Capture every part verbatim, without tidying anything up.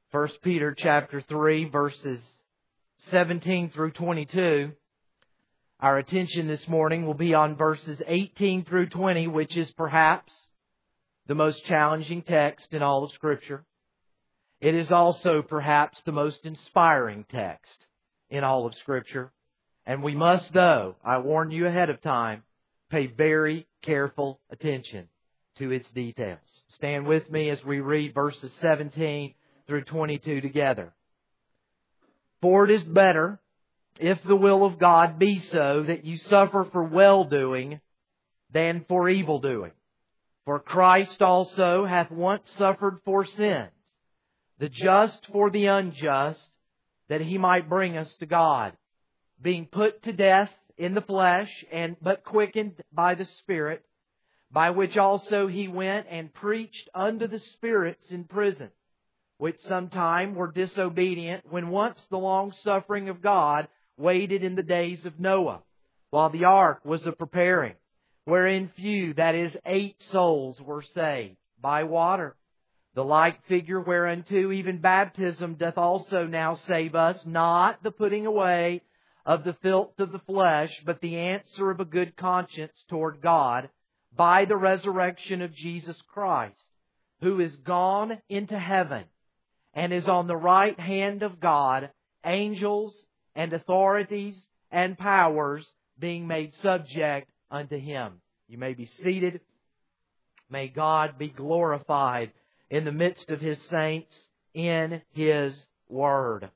First Peter chapter three, verses seventeen through twenty-two. Our attention this morning will be on verses eighteen through twenty, which is perhaps the most challenging text in all of Scripture. It is also perhaps the most inspiring text in all of Scripture. And we must, though, I warn you ahead of time, pay very careful attention to its details. Stand with me as we read verses seventeen through twenty-two together. For it is better, if the will of God be so, that you suffer for well-doing than for evil-doing. For Christ also hath once suffered for sins, the just for the unjust, that He might bring us to God, being put to death in the flesh, and but quickened by the Spirit, by which also He went and preached unto the spirits in prison, which sometime were disobedient, when once the long suffering of God waited in the days of Noah, while the ark was a preparing, wherein few, that is, eight souls were saved by water. The like figure whereunto even baptism doth also now save us, not the putting away of the filth of the flesh, but the answer of a good conscience toward God, by the resurrection of Jesus Christ, who is gone into heaven, and is on the right hand of God, angels and authorities and powers being made subject unto Him. You may be seated. May God be glorified in the midst of His saints in His Word.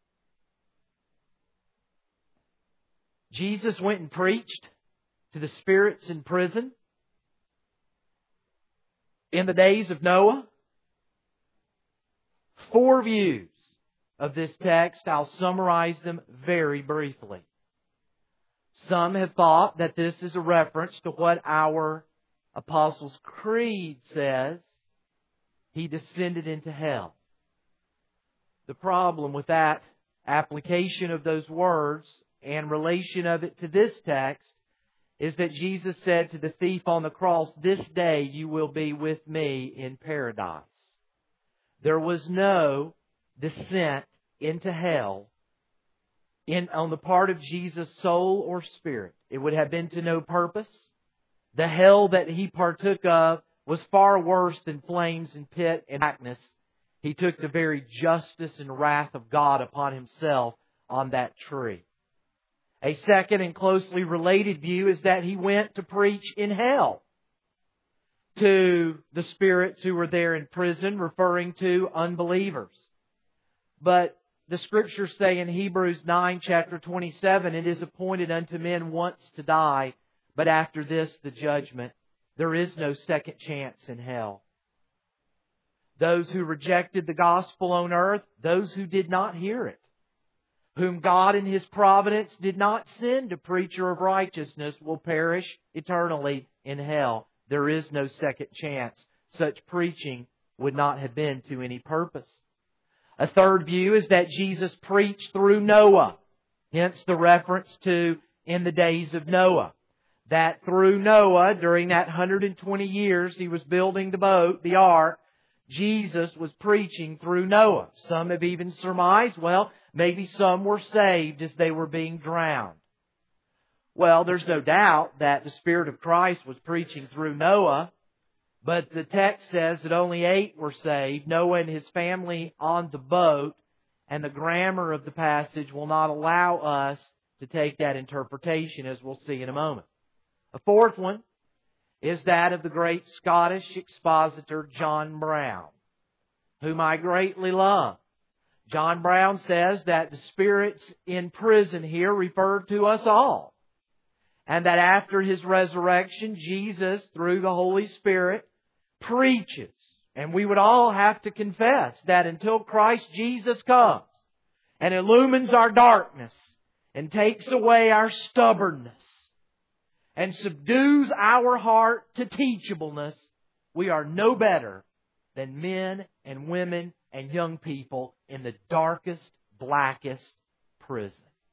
Jesus went and preached to the spirits in prison in the days of Noah. Four views of this text. I'll summarize them very briefly. Some have thought that this is a reference to what our Apostles' Creed says. He descended into hell. The problem with that application of those words and relation of it to this text is that Jesus said to the thief on the cross, "This day you will be with me in paradise." There was no descent into hell in, on the part of Jesus' soul or spirit. It would have been to no purpose. The hell that He partook of was far worse than flames and pit and darkness. He took the very justice and wrath of God upon Himself on that tree. A second and closely related view is that He went to preach in hell to the spirits who were there in prison, referring to unbelievers. But the Scriptures say in Hebrews nine, chapter twenty-seven, it is appointed unto men once to die, but after this the judgment. There is no second chance in hell. Those who rejected the gospel on earth, those who did not hear it, whom God in His providence did not send a preacher of righteousness, will perish eternally in hell. There is no second chance. Such preaching would not have been to any purpose. A third view is that Jesus preached through Noah. Hence the reference to in the days of Noah. That through Noah, during that one hundred twenty years he was building the boat, the ark, Jesus was preaching through Noah. Some have even surmised, well, maybe some were saved as they were being drowned. Well, there's no doubt that the Spirit of Christ was preaching through Noah, but the text says that only eight were saved, Noah and his family on the boat, and the grammar of the passage will not allow us to take that interpretation, as we'll see in a moment. A fourth one is that of the great Scottish expositor John Brown, whom I greatly love. John Brown says that the spirits in prison here refer to us all, and that after His resurrection, Jesus, through the Holy Spirit, preaches. And we would all have to confess that until Christ Jesus comes and illumines our darkness and takes away our stubbornness and subdues our heart to teachableness, we are no better than men and women and young people in the darkest, blackest prison.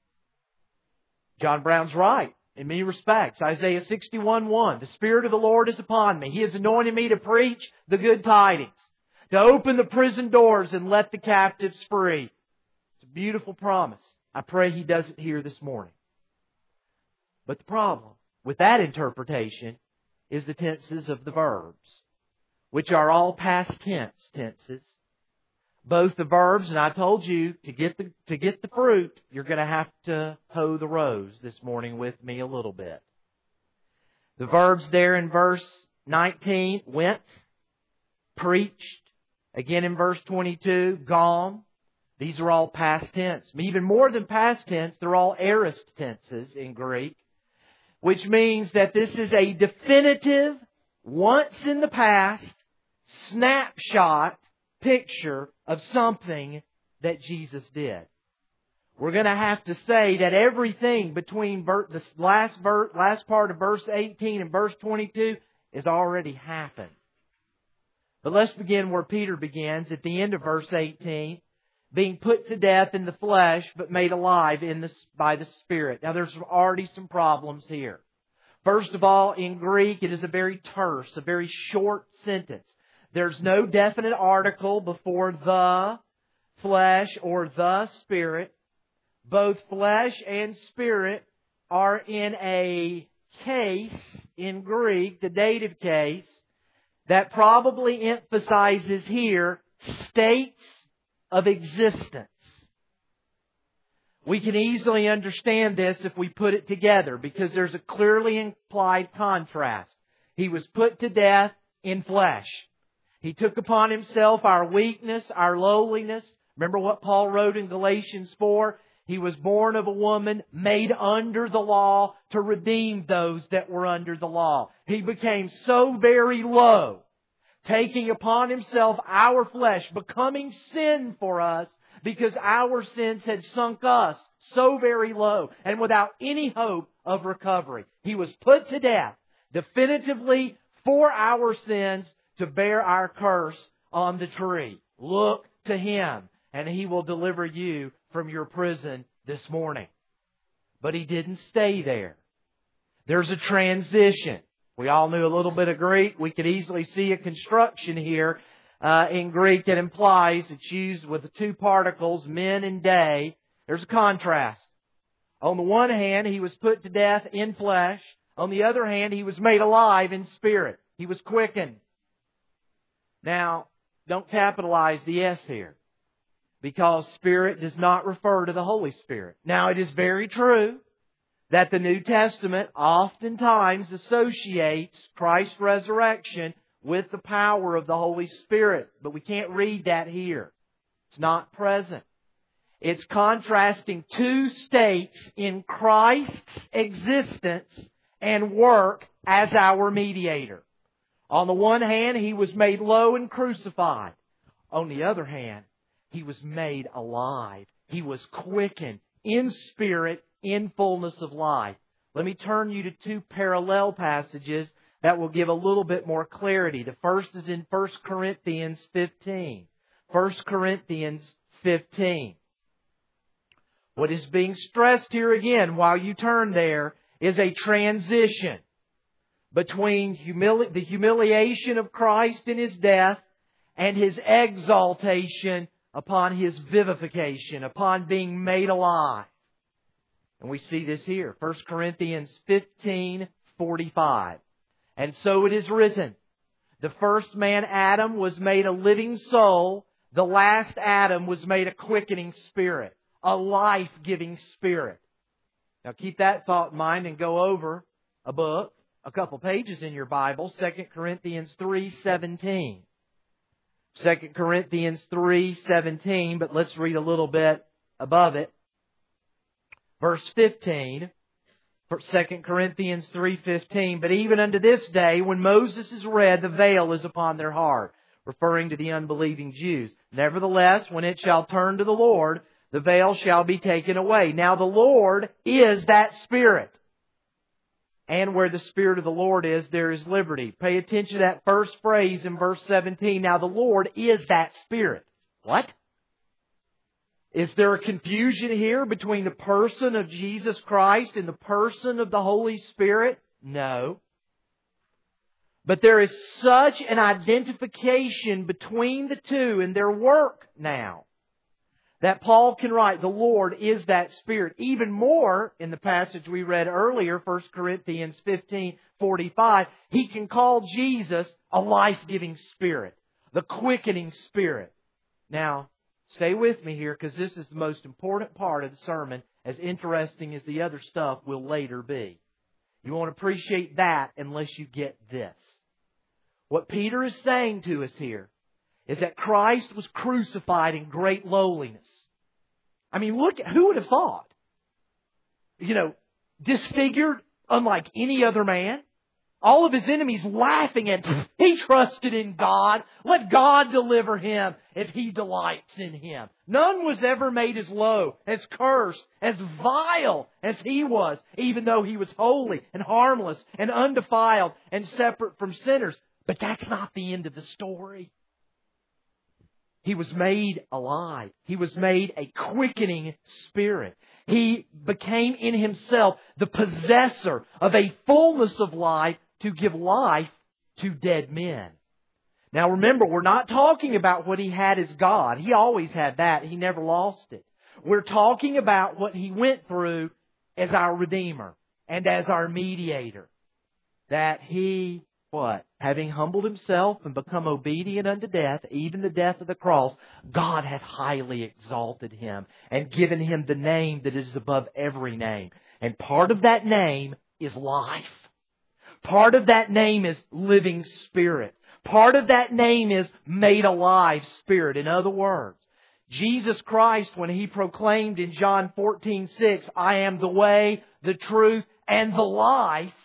John Brown's right in many respects. Isaiah sixty-one one, the Spirit of the Lord is upon me. He has anointed me to preach the good tidings, to open the prison doors and let the captives free. It's a beautiful promise. I pray He does it here this morning. But the problem with that interpretation is the tenses of the verbs, which are all past tense tenses. Both the verbs, and I told you, to get the to get the fruit, you're going to have to hoe the rows this morning with me a little bit. The verbs there in verse nineteen, went, preached. Again in verse twenty-two, gone. These are all past tense. Even more than past tense, they're all aorist tenses in Greek, which means that this is a definitive, once in the past, snapshot picture of something that Jesus did. We're going to have to say that everything between the last verse, last part of verse eighteen and verse twenty-two has already happened. But let's begin where Peter begins at the end of verse eighteen. Being put to death in the flesh, but made alive in the, by the Spirit. Now there's already some problems here. First of all, in Greek, it is a very terse, a very short sentence. There's no definite article before the flesh or the Spirit. Both flesh and Spirit are in a case in Greek, the dative case, that probably emphasizes here states of existence. We can easily understand this if we put it together, because there's a clearly implied contrast. He was put to death in flesh. He took upon Himself our weakness, our lowliness. Remember what Paul wrote in Galatians four? He was born of a woman, made under the law to redeem those that were under the law. He became so very low, taking upon Himself our flesh, becoming sin for us, because our sins had sunk us so very low and without any hope of recovery. He was put to death definitively for our sins to bear our curse on the tree. Look to Him, and He will deliver you from your prison this morning. But He didn't stay there. There's a transition. We all knew a little bit of Greek. We could easily see a construction here uh, in Greek that implies it's used with the two particles, men and day. There's a contrast. On the one hand, He was put to death in flesh. On the other hand, He was made alive in spirit. He was quickened. Now, don't capitalize the S here, because Spirit does not refer to the Holy Spirit. Now, it is very true that the New Testament oftentimes associates Christ's resurrection with the power of the Holy Spirit. But we can't read that here. It's not present. It's contrasting two states in Christ's existence and work as our mediator. On the one hand, He was made low and crucified. On the other hand, He was made alive. He was quickened in spirit, in fullness of life. Let me turn you to two parallel passages that will give a little bit more clarity. The first is in First Corinthians fifteen. First Corinthians fifteen. What is being stressed here again, while you turn there, is a transition between humili- the humiliation of Christ in His death and His exaltation upon His vivification, upon being made alive. And we see this here, First Corinthians fifteen forty-five. And so it is written, the first man, Adam, was made a living soul. The last Adam was made a quickening spirit, a life-giving spirit. Now keep that thought in mind and go over a book, a couple pages in your Bible, Second Corinthians three seventeen. Second Corinthians three seventeen, but let's read a little bit above it. Verse fifteen, Second Corinthians three fifteen, but even unto this day, when Moses is read, the veil is upon their heart, referring to the unbelieving Jews. Nevertheless, when it shall turn to the Lord, the veil shall be taken away. Now the Lord is that Spirit. And where the Spirit of the Lord is, there is liberty. Pay attention to that first phrase in verse seventeen. Now the Lord is that Spirit. What? Is there a confusion here between the person of Jesus Christ and the person of the Holy Spirit? No. But there is such an identification between the two in their work now that Paul can write, the Lord is that Spirit. Even more, in the passage we read earlier, First Corinthians fifteen forty-five, he can call Jesus a life-giving Spirit, the quickening Spirit. Now, stay with me here, because this is the most important part of the sermon, as interesting as the other stuff will later be. You won't appreciate that unless you get this. What Peter is saying to us here is that Christ was crucified in great lowliness. I mean, look, who would have thought? You know, disfigured unlike any other man. All of his enemies laughing at him. He trusted in God. Let God deliver him if He delights in him. None was ever made as low, as cursed, as vile as he was, even though he was holy and harmless and undefiled and separate from sinners. But that's not the end of the story. He was made alive. He was made a quickening Spirit. He became in Himself the possessor of a fullness of life to give life to dead men. Now remember, we're not talking about what He had as God. He always had that. He never lost it. We're talking about what He went through as our Redeemer and as our mediator. That He, what? Having humbled Himself and become obedient unto death, even the death of the cross, God hath highly exalted Him and given Him the name that is above every name. And part of that name is life. Part of that name is living Spirit. Part of that name is made alive Spirit. In other words, Jesus Christ, when He proclaimed in John fourteen six, I am the way, the truth, and the life,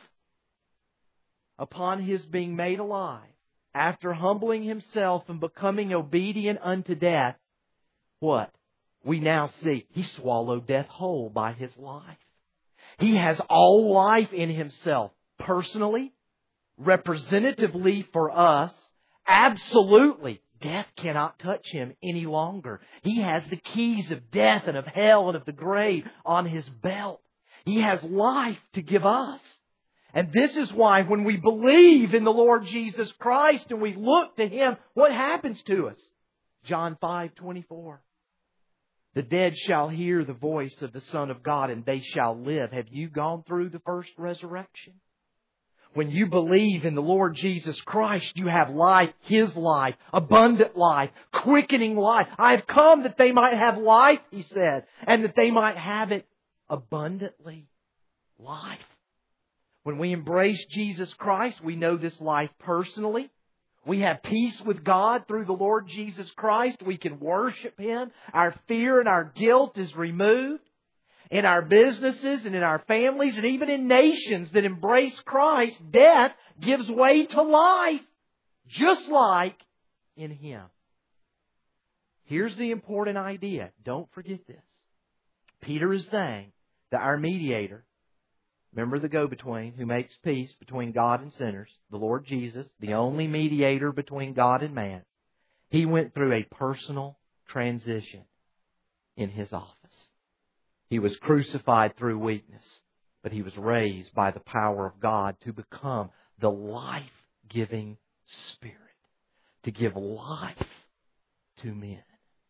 upon His being made alive, after humbling Himself and becoming obedient unto death, what? We now see He swallowed death whole by His life. He has all life in Himself. Personally, representatively for us, absolutely, death cannot touch Him any longer. He has the keys of death and of hell and of the grave on His belt. He has life to give us. And this is why when we believe in the Lord Jesus Christ and we look to Him, what happens to us? John five twenty-four. The dead shall hear the voice of the Son of God and they shall live. Have you gone through the first resurrection? When you believe in the Lord Jesus Christ, you have life, His life, abundant life, quickening life. I have come that they might have life, He said, and that they might have it abundantly. Life. When we embrace Jesus Christ, we know this life personally. We have peace with God through the Lord Jesus Christ. We can worship Him. Our fear and our guilt is removed. In our businesses and in our families and even in nations that embrace Christ, death gives way to life, just like in Him. Here's the important idea. Don't forget this. Peter is saying that our mediator, remember the go-between who makes peace between God and sinners, the Lord Jesus, the only mediator between God and man, He went through a personal transition in His office. He was crucified through weakness, but He was raised by the power of God to become the life-giving Spirit, to give life to men.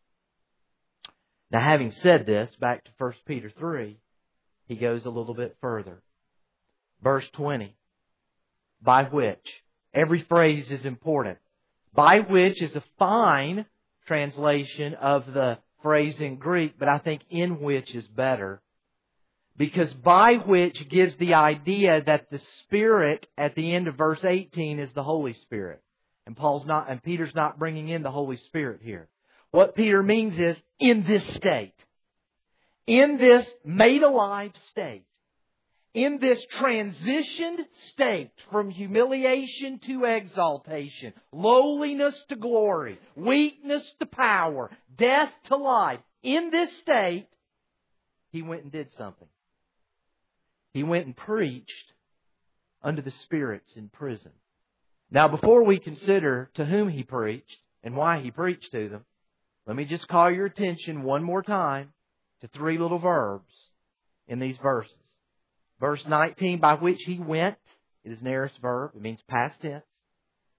Now, having said this, back to First Peter three, he goes a little bit further. Verse twenty, by which, every phrase is important. By which is a fine translation of the phrase in Greek, but I think in which is better. Because by which gives the idea that the Spirit at the end of verse eighteen is the Holy Spirit. And Paul's not, and Peter's not bringing in the Holy Spirit here. What Peter means is in this state. In this made alive state. In this transitioned state from humiliation to exaltation, lowliness to glory, weakness to power, death to life, in this state, He went and did something. He went and preached unto the spirits in prison. Now, before we consider to whom He preached and why He preached to them, let me just call your attention one more time to three little verbs in these verses. Verse nineteen, by which He went, it is an aorist verb. It means past tense.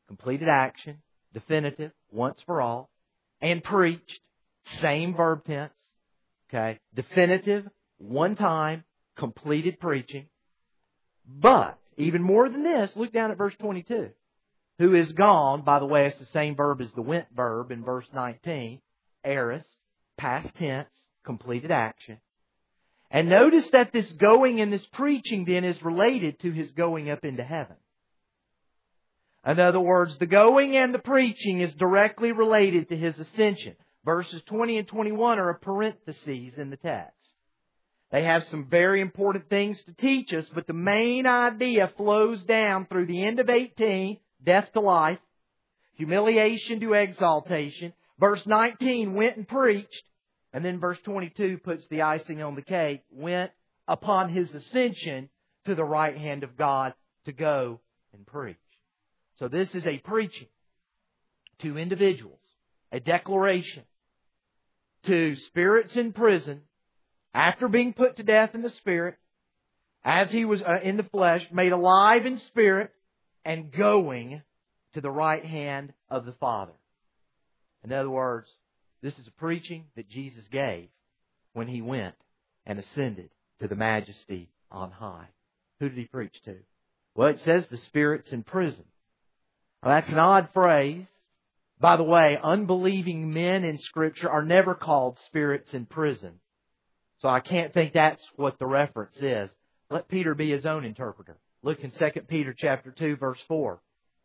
completed action, definitive, once for all, and preached, same verb tense, okay, definitive, one time, completed preaching. But, even more than this, look down at verse twenty-two. Who is gone, by the way, it's the same verb as the went verb in verse nineteen, aorist, past tense, completed action. And notice that this going and this preaching then is related to His going up into heaven. In other words, the going and the preaching is directly related to His ascension. Verses twenty and twenty-one are a parenthesis in the text. They have some very important things to teach us, but the main idea flows down through the end of eighteen, death to life, humiliation to exaltation. Verse nineteen, went and preached. And then verse twenty-two puts the icing on the cake, went upon His ascension to the right hand of God to go and preach. So this is a preaching to individuals, a declaration to spirits in prison, after being put to death in the spirit, as He was uh, in the flesh, made alive in spirit, and going to the right hand of the Father. In other words, this is a preaching that Jesus gave when He went and ascended to the majesty on high. Who did He preach to? Well, it says the spirits in prison. Well, that's an odd phrase. By the way, unbelieving men in Scripture are never called spirits in prison. So I can't think that's what the reference is. Let Peter be his own interpreter. Look in Second Peter chapter two, verse four.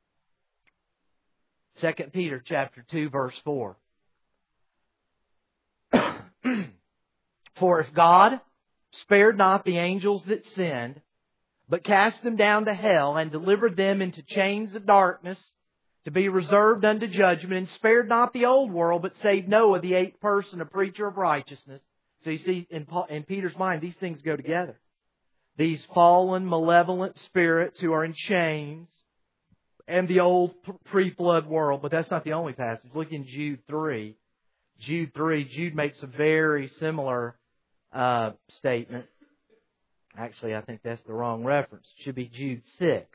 Second Peter chapter two, verse four. For if God spared not the angels that sinned, but cast them down to hell, and delivered them into chains of darkness, to be reserved unto judgment, and spared not the old world, but saved Noah, the eighth person, a preacher of righteousness. So you see, in, Paul, in Peter's mind, these things go together. These fallen, malevolent spirits who are in chains, and the old pre-flood world. But that's not the only passage. Look in Jude three. Jude three, Jude makes a very similar uh, statement. Actually, I think that's the wrong reference. It should be Jude six.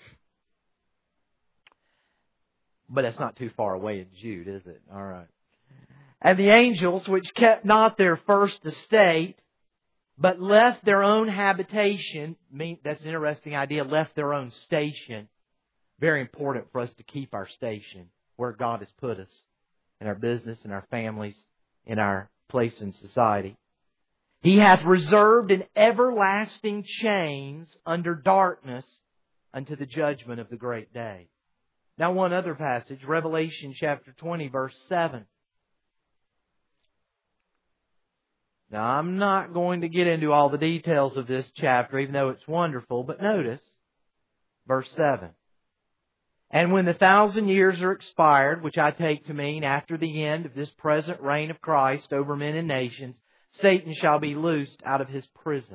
But that's not too far away in Jude, is it? All right. And the angels, which kept not their first estate, but left their own habitation. That's an interesting idea, left their own station. Very important for us to keep our station where God has put us in our business, in our families, in our place in society. He hath reserved in everlasting chains under darkness unto the judgment of the great day. Now one other passage, Revelation chapter twenty, verse seven. Now I'm not going to get into all the details of this chapter, even though it's wonderful, but notice verse seven. And when the thousand years are expired, which I take to mean after the end of this present reign of Christ over men and nations, Satan shall be loosed out of his prison.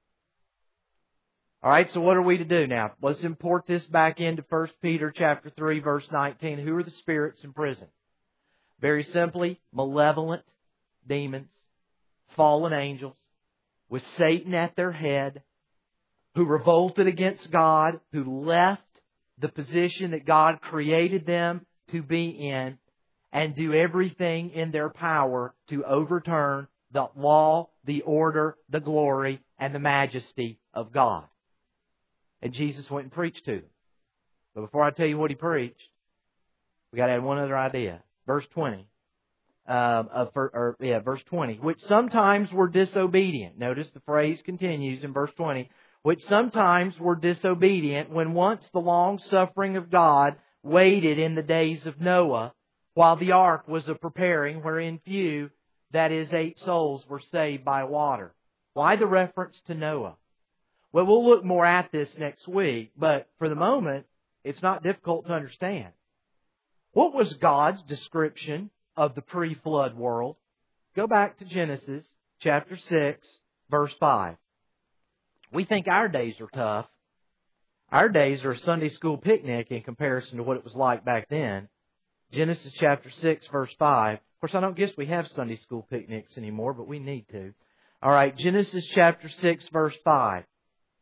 All right, so what are we to do now? Let's import this back into First Peter chapter three, verse nineteen. Who are the spirits in prison? Very simply, malevolent demons, fallen angels, with Satan at their head, who revolted against God, who left the position that God created them to be in, and do everything in their power to overturn the law, the order, the glory, and the majesty of God. And Jesus went and preached to them. But before I tell you what He preached, we got to add one other idea. Verse twenty. Um, of, or, yeah, verse twenty. Which sometimes were disobedient. Notice the phrase continues in verse twenty. Which sometimes were disobedient when once the long suffering of God waited in the days of Noah, while the ark was a preparing, wherein few, that is, eight souls, were saved by water. Why the reference to Noah? Well, we'll look more at this next week, but for the moment, it's not difficult to understand. What was God's description of the pre-flood world? Go back to Genesis chapter six, verse five. We think our days are tough. Our days are a Sunday school picnic in comparison to what it was like back then. Genesis chapter six, verse five. Of course, I don't guess we have Sunday school picnics anymore, but we need to. All right, Genesis chapter six, verse five.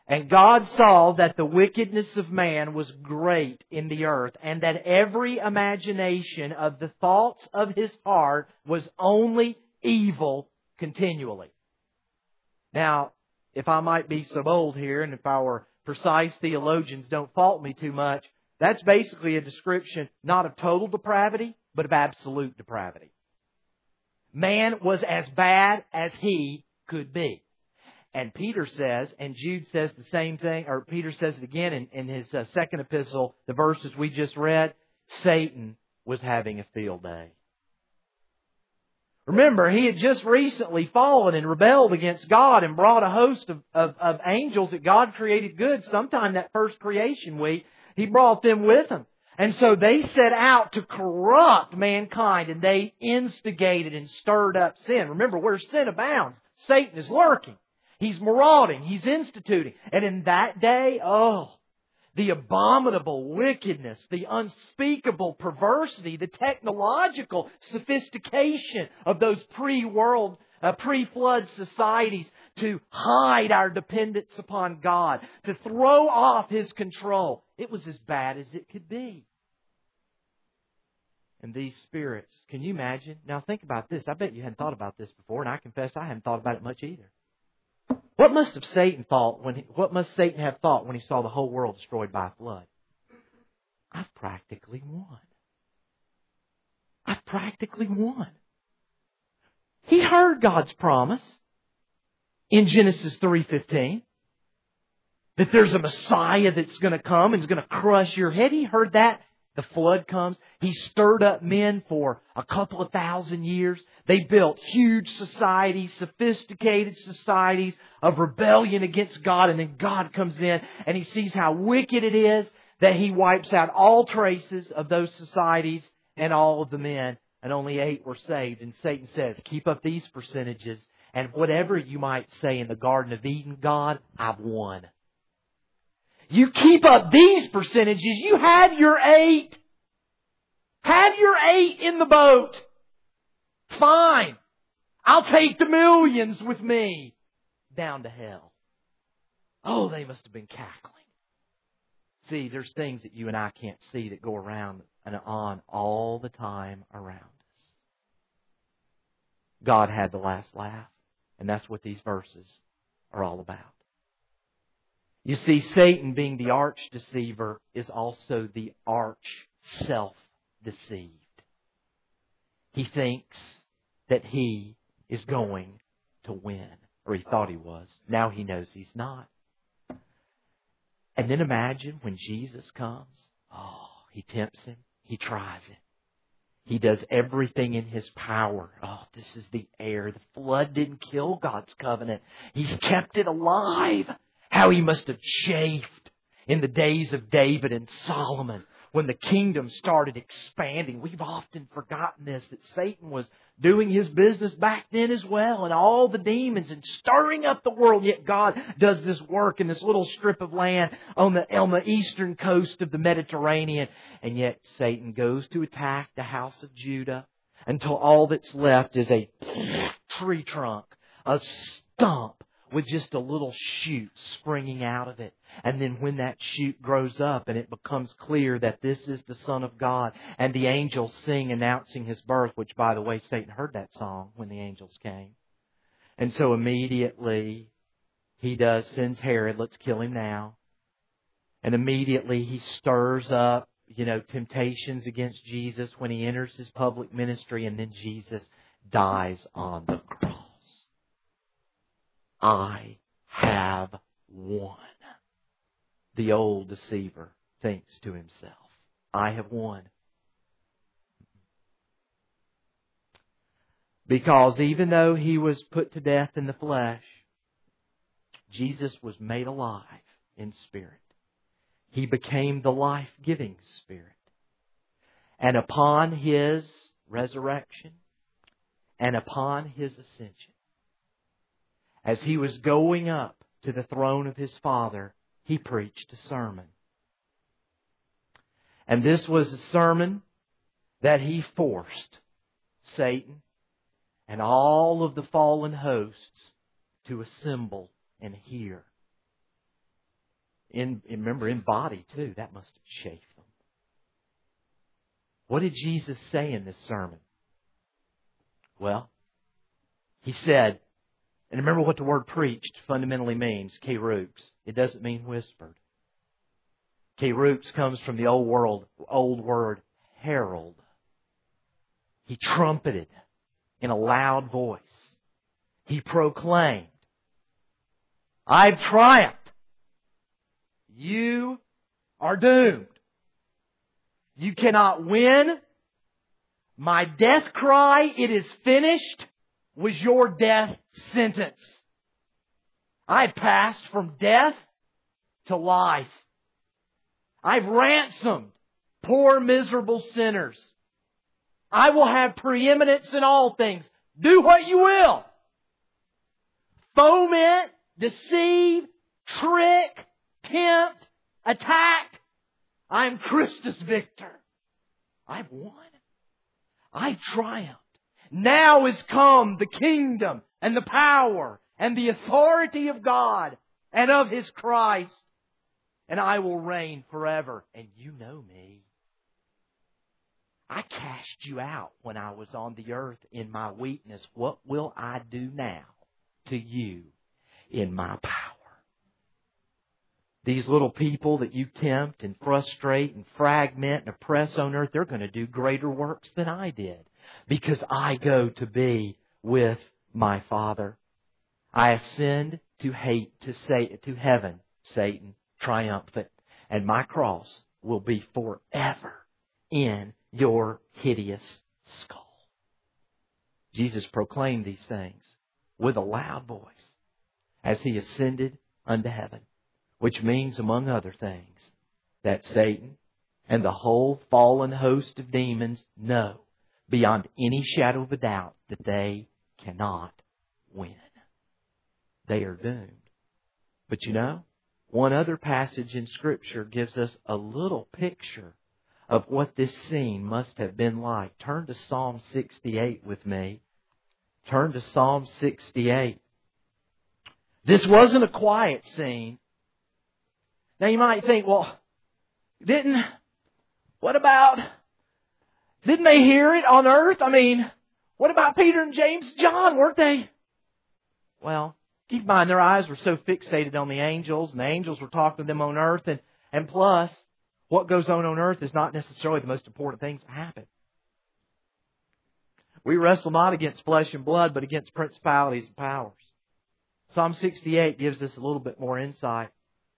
And God saw that the wickedness of man was great in the earth, and that every imagination of the thoughts of his heart was only evil continually. Now, if I might be so bold here, and if our precise theologians don't fault me too much, that's basically a description not of total depravity, but of absolute depravity. Man was as bad as he could be. And Peter says, and Jude says the same thing, or Peter says it again in, in his uh, second epistle, the verses we just read, Satan was having a field day. Remember, he had just recently fallen and rebelled against God and brought a host of, of, of angels that God created good sometime that first creation week. He brought them with him. And so they set out to corrupt mankind, and they instigated and stirred up sin. Remember, where sin abounds, Satan is lurking. He's marauding. He's instituting. And in that day, oh, the abominable wickedness, the unspeakable perversity, the technological sophistication of those pre-world, uh, pre-flood societies to hide our dependence upon God, to throw off His control. It was as bad as it could be. And these spirits, can you imagine? Now think about this. I bet you hadn't thought about this before, and I confess I hadn't thought about it much either. What must have Satan thought when he, what must Satan have thought when he saw the whole world destroyed by a flood? I've practically won. I've practically won. He heard God's promise in Genesis three fifteen that there's a Messiah that's going to come and is going to crush your head. He heard that. The flood comes. He stirred up men for a couple of thousand years. They built huge societies, sophisticated societies of rebellion against God. And then God comes in and He sees how wicked it is that He wipes out all traces of those societies and all of the men. And only eight were saved. And Satan says, keep up these percentages. And whatever you might say in the Garden of Eden, God, I've won. You keep up these percentages, you have your eight. Have your eight in the boat. Fine. I'll take the millions with me down to hell. Oh, they must have been cackling. See, there's things that you and I can't see that go around and on all the time around us. God had the last laugh, and that's what these verses are all about. You see, Satan, being the arch deceiver, is also the arch self-deceived. He thinks that he is going to win, or he thought he was. Now he knows he's not. And then imagine when Jesus comes. Oh, He tempts him. He tries him. He does everything in His power. Oh, this is the air. The flood didn't kill God's covenant. He's kept it alive. How He must have chafed in the days of David and Solomon when the kingdom started expanding. We've often forgotten this, that Satan was doing his business back then as well, and all the demons and stirring up the world. Yet God does this work in this little strip of land on the, on the eastern coast of the Mediterranean. And yet Satan goes to attack the house of Judah until all that's left is a tree trunk, a stump, with just a little shoot springing out of it. And then when that shoot grows up and it becomes clear that this is the Son of God, and the angels sing announcing His birth, which, by the way, Satan heard that song when the angels came. And so immediately he does, sends Herod, let's kill him now. And immediately he stirs up, you know, temptations against Jesus when He enters His public ministry, and then Jesus dies on the cross. I have won. The old deceiver thinks to himself, I have won. Because even though He was put to death in the flesh, Jesus was made alive in spirit. He became the life-giving Spirit. And upon His resurrection and upon His ascension, as He was going up to the throne of His Father, He preached a sermon. And this was a sermon that He forced Satan and all of the fallen hosts to assemble and hear. In, remember, in body too. That must have chafed them. What did Jesus say in this sermon? Well, He said, and remember what the word preached fundamentally means, kerux. It doesn't mean whispered. Kerux comes from the old world, old word herald. He trumpeted in a loud voice. He proclaimed, I've triumphed. You are doomed. You cannot win. My death cry, it is finished, was your death sentence. I passed from death to life. I've ransomed poor miserable sinners. I will have preeminence in all things. Do what you will. Foment, deceive, trick, tempt, attack. I'm Christus Victor. I've won. I've triumphed. Now is come the kingdom and the power and the authority of God and of His Christ. And I will reign forever. And you know me. I cast you out when I was on the earth in my weakness. What will I do now to you in my power? These little people that you tempt and frustrate and fragment and oppress on earth, they're going to do greater works than I did. Because I go to be with my Father. I ascend to hate to say to heaven, Satan, triumphant. And my cross will be forever in your hideous skull. Jesus proclaimed these things with a loud voice as He ascended unto heaven, which means, among other things, that Satan and the whole fallen host of demons know beyond any shadow of a doubt that they cannot win. They are doomed. But you know, one other passage in Scripture gives us a little picture of what this scene must have been like. Turn to Psalm sixty-eight with me. Turn to Psalm sixty-eight. This wasn't a quiet scene. Now you might think, well, didn't, what about, didn't they hear it on earth? I mean, what about Peter and James and John? Weren't they? Well, keep in mind their eyes were so fixated on the angels, and the angels were talking to them on earth, and, and plus, what goes on on earth is not necessarily the most important things that happen. We wrestle not against flesh and blood, but against principalities and powers. Psalm sixty-eight gives us a little bit more insight.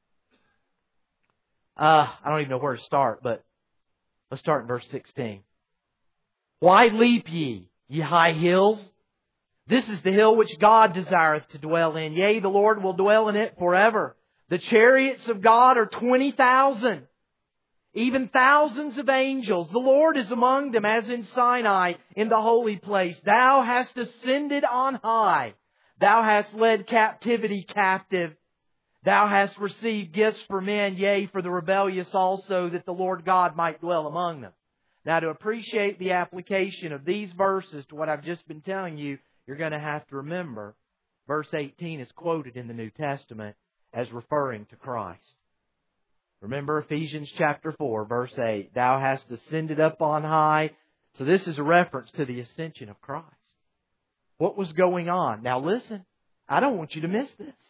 Uh, I don't even know where to start, but let's start in verse sixteen. Why leap ye, ye high hills? This is the hill which God desireth to dwell in. Yea, the Lord will dwell in it forever. The chariots of God are twenty thousand. Even thousands of angels. The Lord is among them as in Sinai in the holy place. Thou hast ascended on high. Thou hast led captivity captive. Thou hast received gifts for men, yea, for the rebellious also, that the Lord God might dwell among them. Now, to appreciate the application of these verses to what I've just been telling you, you're going to have to remember verse eighteen is quoted in the New Testament as referring to Christ. Remember Ephesians chapter four, verse eight. Thou hast ascended up on high. So this is a reference to the ascension of Christ. What was going on? Now listen, I don't want you to miss this.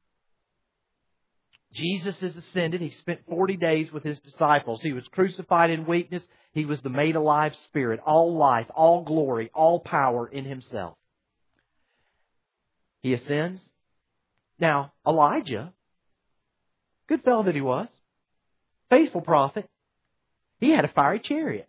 Jesus is ascended. He spent forty days with His disciples. He was crucified in weakness. He was the made alive Spirit. All life, all glory, all power in Himself. He ascends. Now, Elijah, good fellow that he was, faithful prophet, he had a fiery chariot.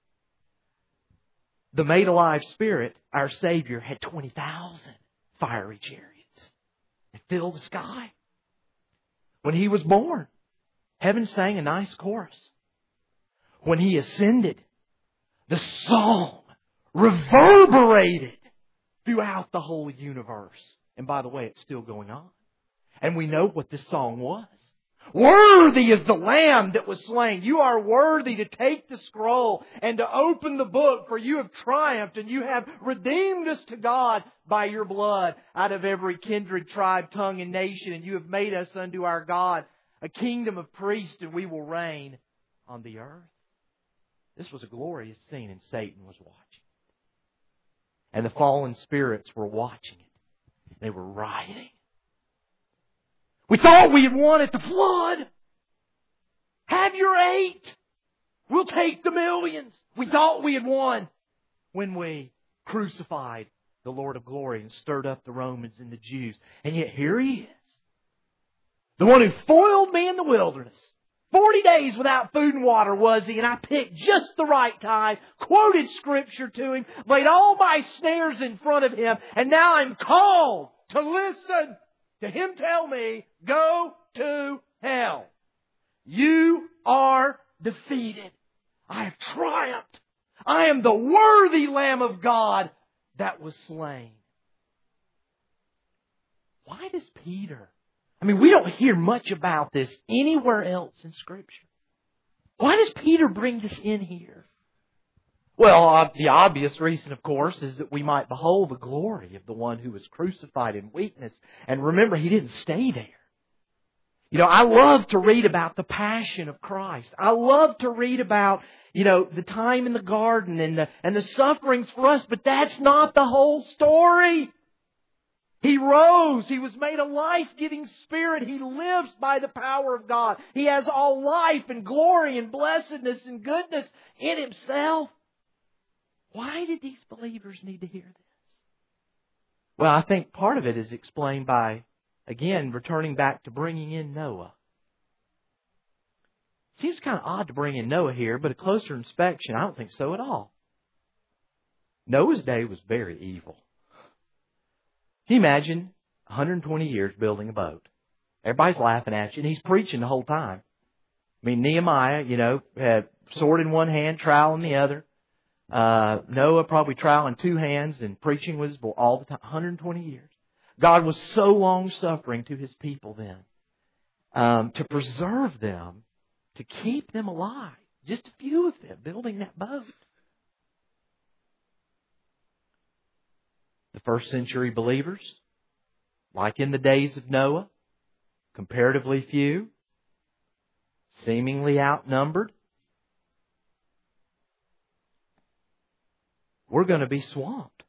The made alive Spirit, our Savior, had twenty thousand fiery chariots that filled the sky. When He was born, heaven sang a nice chorus. When He ascended, the song reverberated throughout the whole universe. And by the way, it's still going on. And we know what this song was. Worthy is the Lamb that was slain. You are worthy to take the scroll and to open the book, for you have triumphed and you have redeemed us to God by your blood out of every kindred, tribe, tongue, and nation, and you have made us unto our God a kingdom of priests, and we will reign on the earth. This was a glorious scene, and Satan was watching. And the fallen spirits were watching it. They were rioting. We thought we had won at the flood. Have your eight. We'll take the millions. We thought we had won when we crucified the Lord of glory and stirred up the Romans and the Jews. And yet here He is. The one who foiled me in the wilderness. Forty days without food and water was He, and I picked just the right time, quoted Scripture to Him, laid all my snares in front of Him, and now I'm called to listen to Him tell me, go to hell. You are defeated. I have triumphed. I am the worthy Lamb of God that was slain. Why does Peter... I mean, we don't hear much about this anywhere else in Scripture. Why does Peter bring this in here? Well, uh, the obvious reason, of course, is that we might behold the glory of the one who was crucified in weakness. And remember, He didn't stay there. You know, I love to read about the passion of Christ. I love to read about, you know, the time in the garden and the, and the sufferings for us, but that's not the whole story. He rose. He was made a life-giving Spirit. He lives by the power of God. He has all life and glory and blessedness and goodness in Himself. Why did these believers need to hear this? Well, I think part of it is explained by, again, returning back to bringing in Noah. Seems kind of odd to bring in Noah here, but a closer inspection, I don't think so at all. Noah's day was very evil. Can you imagine one hundred twenty years building a boat? Everybody's laughing at you, and he's preaching the whole time. I mean, Nehemiah, you know, had sword in one hand, trowel in the other. Uh, Noah probably trowel in two hands and preaching with his voice all the time. one hundred twenty years. God was so long-suffering to His people then, um, to preserve them, to keep them alive. Just a few of them building that boat. The first century believers, like in the days of Noah, comparatively few, seemingly outnumbered. We're going to be swamped.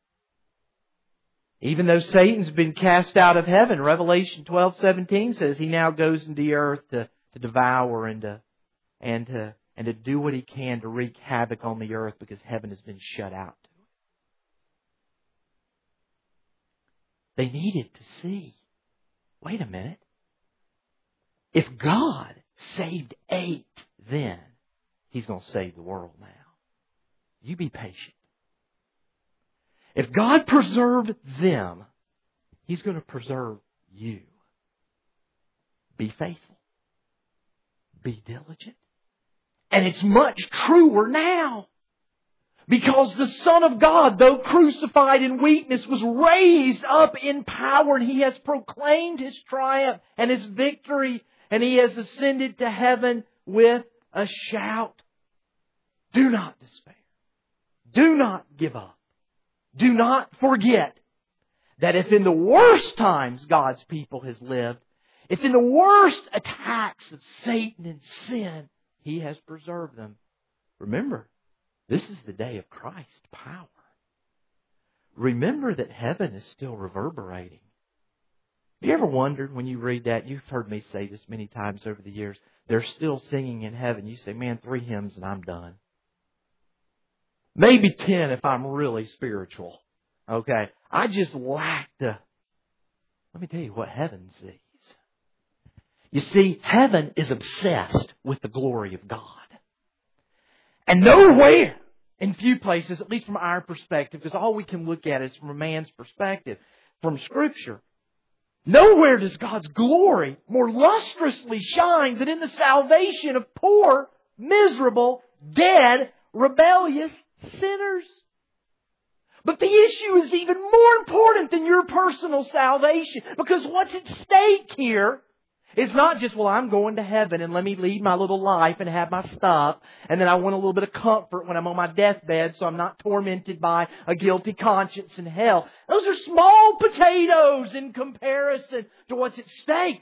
Even though Satan's been cast out of heaven, Revelation twelve seventeen says he now goes into the earth to, to devour and to, and, to, and to do what he can to wreak havoc on the earth because heaven has been shut out. They needed to see, wait a minute, if God saved eight then, He's going to save the world now. You be patient. If God preserved them, He's going to preserve you. Be faithful. Be diligent. And it's much truer now. Because the Son of God, though crucified in weakness, was raised up in power, and He has proclaimed His triumph and His victory, and He has ascended to heaven with a shout. Do not despair. Do not give up. Do not forget that if in the worst times God's people has lived, if in the worst attacks of Satan and sin, He has preserved them, remember, this is the day of Christ's power. Remember that heaven is still reverberating. Have you ever wondered when you read that? You've heard me say this many times over the years. They're still singing in heaven. You say, man, three hymns and I'm done. Maybe ten if I'm really spiritual. Okay. I just lack the... Let me tell you what heaven sees. You see, heaven is obsessed with the glory of God. And nowhere, in few places, at least from our perspective, because all we can look at is from a man's perspective, from Scripture, nowhere does God's glory more lustrously shine than in the salvation of poor, miserable, dead, rebellious sinners. But the issue is even more important than your personal salvation, because what's at stake here is not just, well, I'm going to heaven and let me lead my little life and have my stuff, and then I want a little bit of comfort when I'm on my deathbed so I'm not tormented by a guilty conscience in hell. Those are small potatoes in comparison to what's at stake.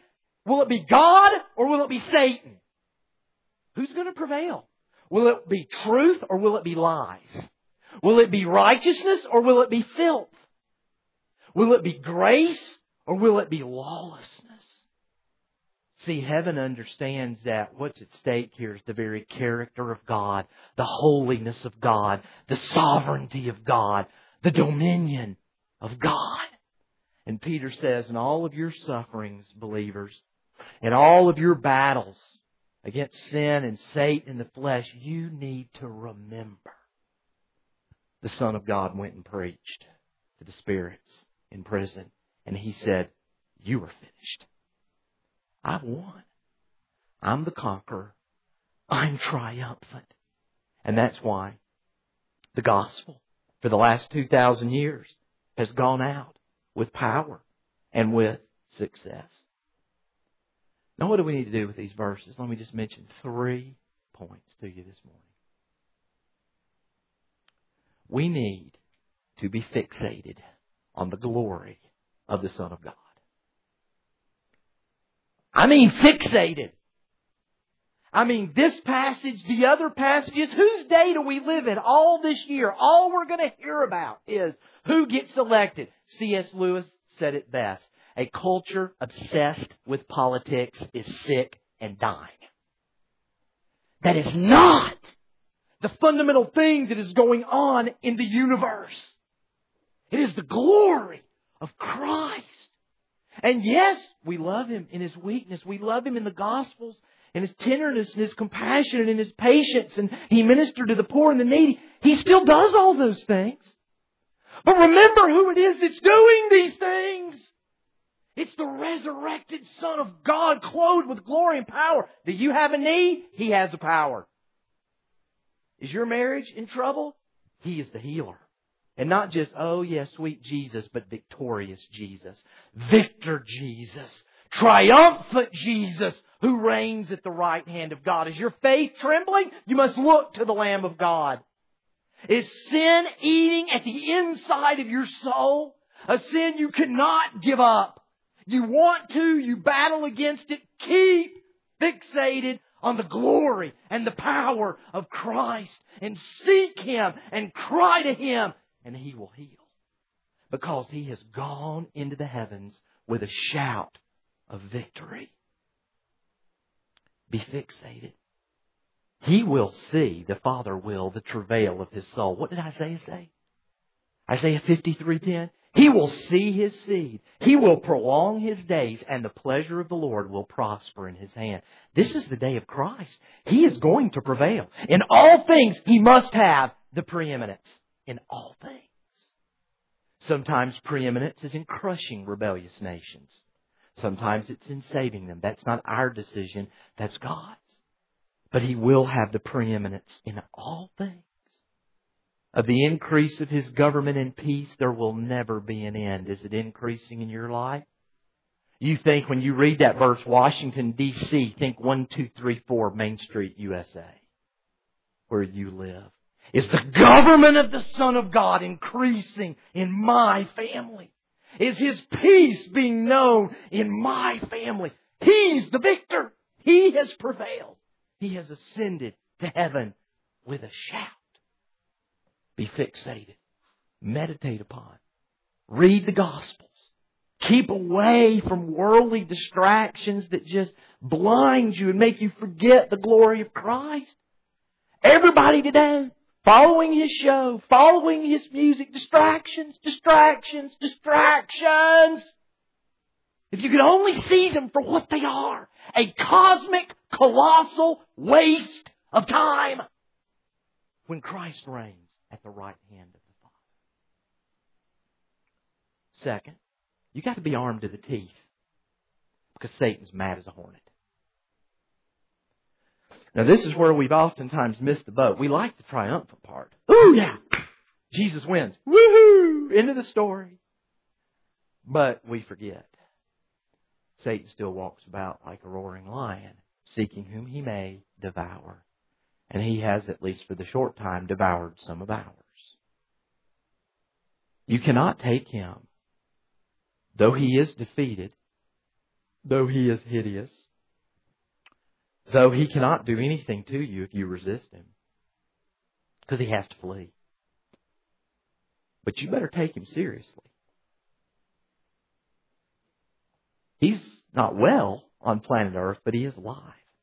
Will it be God or will it be Satan? Who's going to prevail? Will it be truth or will it be lies? Will it be righteousness or will it be filth? Will it be grace or will it be lawlessness? See, heaven understands that what's at stake here is the very character of God, the holiness of God, the sovereignty of God, the dominion of God. And Peter says, in all of your sufferings, believers, in all of your battles against sin and Satan and the flesh, you need to remember the Son of God went and preached to the spirits in prison. And He said, you are finished. I've won. I'm the conqueror. I'm triumphant. And that's why the gospel for the last two thousand years has gone out with power and with success. Now what do we need to do with these verses? Let me just mention three points to you this morning. We need to be fixated on the glory of the Son of God. I mean fixated. I mean this passage, the other passages. Whose day do we live in all this year? All we're going to hear about is who gets elected. C S Lewis said it best. A culture obsessed with politics is sick and dying. That is not the fundamental thing that is going on in the universe. It is the glory of Christ. And yes, we love Him in His weakness. We love Him in the Gospels, in His tenderness and His compassion and in His patience. And He ministered to the poor and the needy. He still does all those things. But remember who it is that's doing these things. It's the resurrected Son of God, clothed with glory and power. Do you have a need? He has the power. Is your marriage in trouble? He is the healer. And not just, oh yes, sweet Jesus, but victorious Jesus. Victor Jesus. Triumphant Jesus who reigns at the right hand of God. Is your faith trembling? You must look to the Lamb of God. Is sin eating at the inside of your soul? A sin you cannot give up. You want to, you battle against it. Keep fixated on the glory and the power of Christ. And seek Him and cry to Him. And He will heal. Because He has gone into the heavens with a shout of victory. Be fixated. He will see, the Father will, the travail of His soul. What did Isaiah say? Isaiah fifty-three ten. He will see His seed. He will prolong His days, and the pleasure of the Lord will prosper in His hand. This is the day of Christ. He is going to prevail. In all things, He must have the preeminence. In all things. Sometimes preeminence is in crushing rebellious nations. Sometimes it's in saving them. That's not our decision. That's God's. But He will have the preeminence in all things. Of the increase of His government and peace, there will never be an end. Is it increasing in your life? You think when you read that verse, Washington, D C, think one two three four Main Street, U S A, where you live. Is the government of the Son of God increasing in my family? Is His peace being known in my family? He's the victor. He has prevailed. He has ascended to heaven with a shout. Be fixated. Meditate upon. Read the Gospels. Keep away from worldly distractions that just blind you and make you forget the glory of Christ. Everybody today, following his show, following his music, distractions, distractions, distractions. If you could only see them for what they are, a cosmic, colossal waste of time when Christ reigns at the right hand of the Father. Second, you got to be armed to the teeth because Satan's mad as a hornet. Now this is where we've oftentimes missed the boat. We like the triumphant part. Ooh, yeah! Jesus wins. Woohoo! End of the story. But we forget. Satan still walks about like a roaring lion, seeking whom he may devour. And he has, at least for the short time, devoured some of ours. You cannot take him, though he is defeated, though he is hideous, though he cannot do anything to you if you resist him, because he has to flee. But you better take him seriously. He's not well on planet Earth, but he is alive.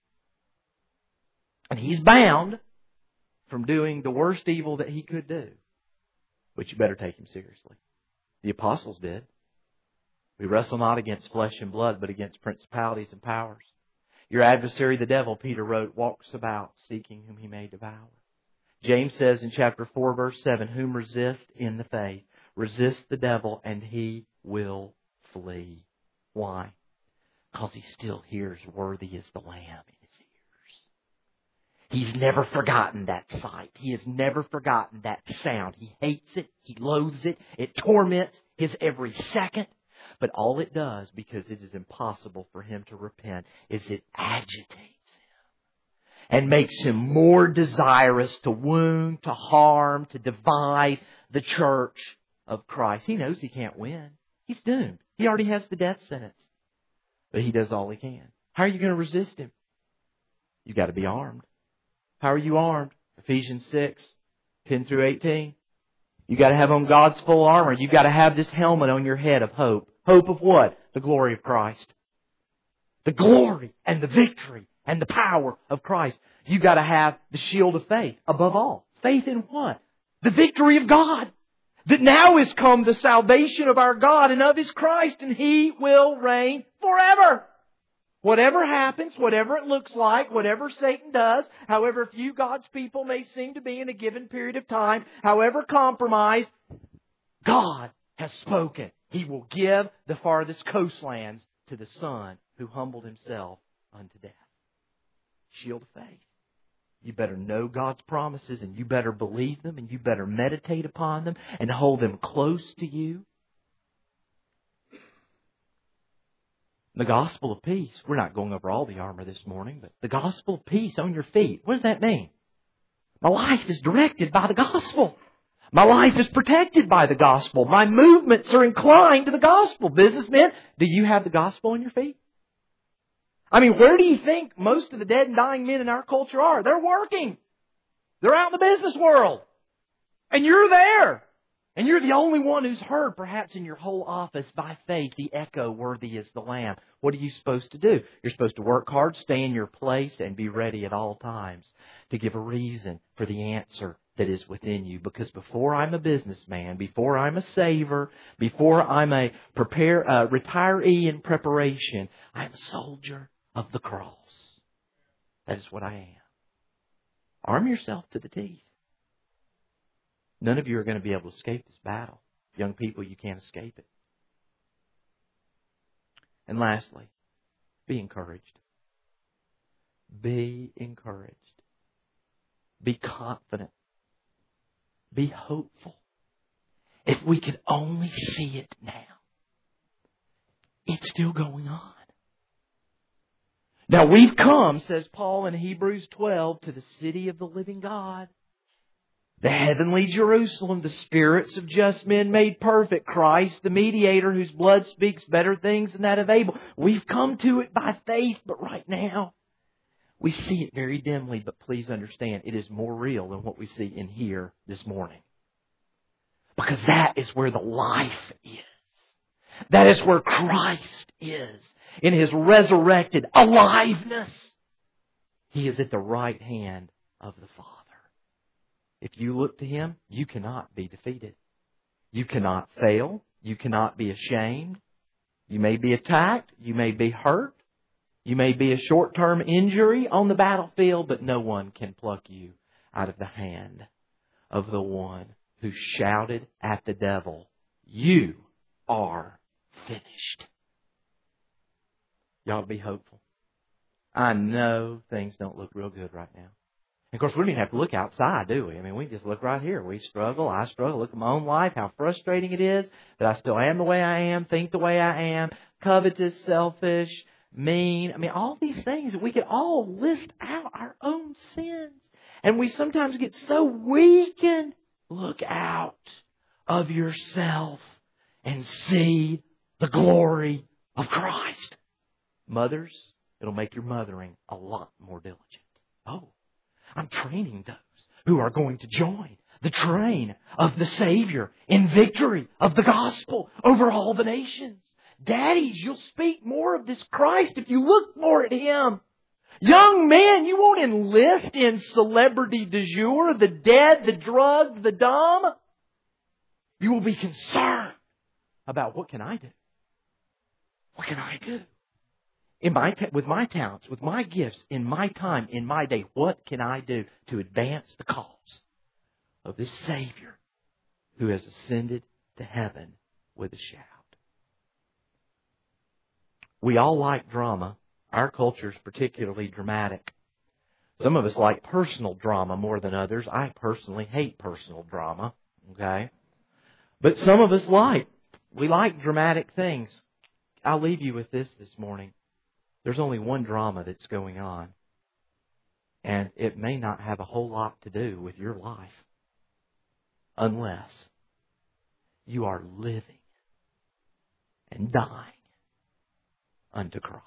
And he's bound from doing the worst evil that he could do. But you better take him seriously. The apostles did. We wrestle not against flesh and blood, but against principalities and powers. Your adversary, the devil, Peter wrote, walks about seeking whom he may devour. James says in chapter four, verse seven, whom resist in the faith. Resist the devil and he will flee. Why? Because he still hears, worthy is the Lamb in his ears. He's never forgotten that sight. He has never forgotten that sound. He hates it. He loathes it. It torments his every second. But all it does, because it is impossible for him to repent, is it agitates him and makes him more desirous to wound, to harm, to divide the church of Christ. He knows he can't win. He's doomed. He already has the death sentence. But he does all he can. How are you going to resist him? You've got to be armed. How are you armed? Ephesians six, ten through eighteen. You've got to have on God's full armor. You've got to have this helmet on your head of hope. Hope of what? The glory of Christ. The glory and the victory and the power of Christ. You've got to have the shield of faith above all. Faith in what? The victory of God. That now is come the salvation of our God and of His Christ, and He will reign forever. Whatever happens, whatever it looks like, whatever Satan does, however few God's people may seem to be in a given period of time, however compromised, God has spoken. He will give the farthest coastlands to the Son who humbled Himself unto death. Shield of faith. You better know God's promises, and you better believe them, and you better meditate upon them and hold them close to you. The gospel of peace. We're not going over all the armor this morning, but the gospel of peace on your feet. What does that mean? My life is directed by the gospel. My life is protected by the gospel. My movements are inclined to the gospel. Businessmen, do you have the gospel on your feet? I mean, where do you think most of the dead and dying men in our culture are? They're working. They're out in the business world. And you're there. And you're the only one who's heard, perhaps in your whole office, by faith, the echo, worthy is the Lamb. What are you supposed to do? You're supposed to work hard, stay in your place, and be ready at all times to give a reason for the answer that is within you. Because before I'm a businessman, before I'm a saver, before I'm a prepare, uh, retiree in preparation, I'm a soldier of the cross. That is what I am. Arm yourself to the teeth. None of you are going to be able to escape this battle. Young people, you can't escape it. And lastly, be encouraged. Be encouraged. Be confident. Be hopeful. If we could only see it now. It's still going on. Now we've come, says Paul in Hebrews twelve, to the city of the living God. The heavenly Jerusalem, the spirits of just men made perfect, Christ, the mediator whose blood speaks better things than that of Abel. We've come to it by faith, but right now we see it very dimly. But please understand, it is more real than what we see in here this morning. Because that is where the life is. That is where Christ is. In His resurrected aliveness, He is at the right hand of the Father. If you look to Him, you cannot be defeated. You cannot fail. You cannot be ashamed. You may be attacked. You may be hurt. You may be a short-term injury on the battlefield, but no one can pluck you out of the hand of the one who shouted at the devil, "You are finished." Y'all be hopeful. I know things don't look real good right now. Of course, we don't even have to look outside, do we? I mean, we just look right here. We struggle. I struggle. Look at my own life, how frustrating it is that I still am the way I am, think the way I am, covetous, selfish, mean. I mean, all these things that we could all list out our own sins. And we sometimes get so weakened. Look out of yourself and see the glory of Christ. Mothers, it'll make your mothering a lot more diligent. Oh, I'm training those who are going to join the train of the Savior in victory of the gospel over all the nations. Daddies, you'll speak more of this Christ if you look more at Him. Young men, you won't enlist in celebrity du jour, the dead, the drugged, the dumb. You will be concerned about what can I do? What can I do? In my ta- with my talents, with my gifts, in my time, in my day, what can I do to advance the cause of this Savior who has ascended to heaven with a shout? We all like drama. Our culture is particularly dramatic. Some of us like personal drama more than others. I personally hate personal drama. Okay? But some of us like. We like dramatic things. I'll leave you with this this morning. There's only one drama that's going on. And it may not have a whole lot to do with your life. Unless you are living and dying unto Christ.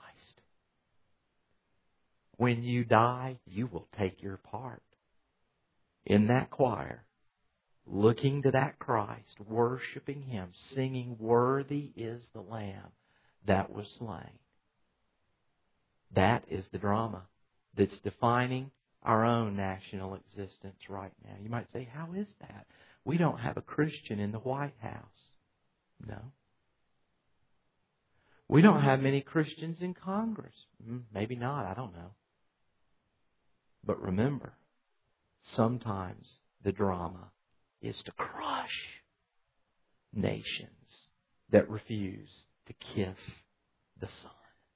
When you die, you will take your part in that choir, looking to that Christ, worshiping Him, singing, "Worthy is the Lamb that was slain." That is the drama that's defining our own national existence right now. You might say, how is that? We don't have a Christian in the White House. No. We don't have many Christians in Congress. Maybe not, I don't know. But remember, sometimes the drama is to crush nations that refuse to kiss the Son.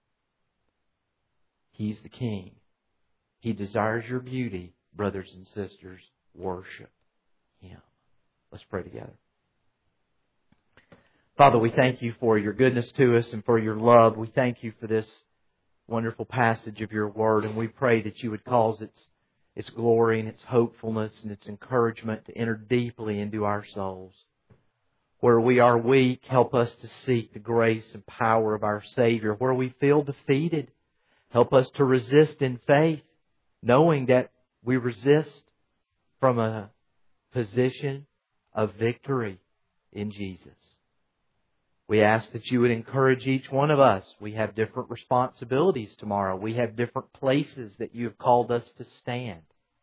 He's the King. He desires your beauty, brothers and sisters. Worship Him. Let's pray together. Father, we thank You for Your goodness to us and for Your love. We thank You for this wonderful passage of Your Word, and we pray that You would cause its, its glory and its hopefulness and its encouragement to enter deeply into our souls. Where we are weak, help us to seek the grace and power of our Savior. Where we feel defeated, help us to resist in faith, knowing that we resist from a position of victory in Jesus. We ask that You would encourage each one of us. We have different responsibilities tomorrow. We have different places that You have called us to stand.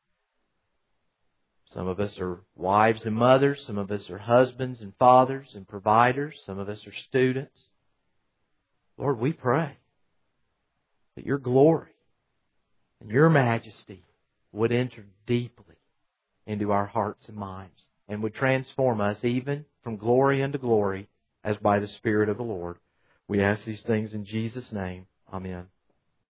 Some of us are wives and mothers. Some of us are husbands and fathers and providers. Some of us are students. Lord, we pray that Your glory and Your majesty would enter deeply into our hearts and minds and would transform us even from glory unto glory as by the Spirit of the Lord. We ask these things in Jesus' name. Amen.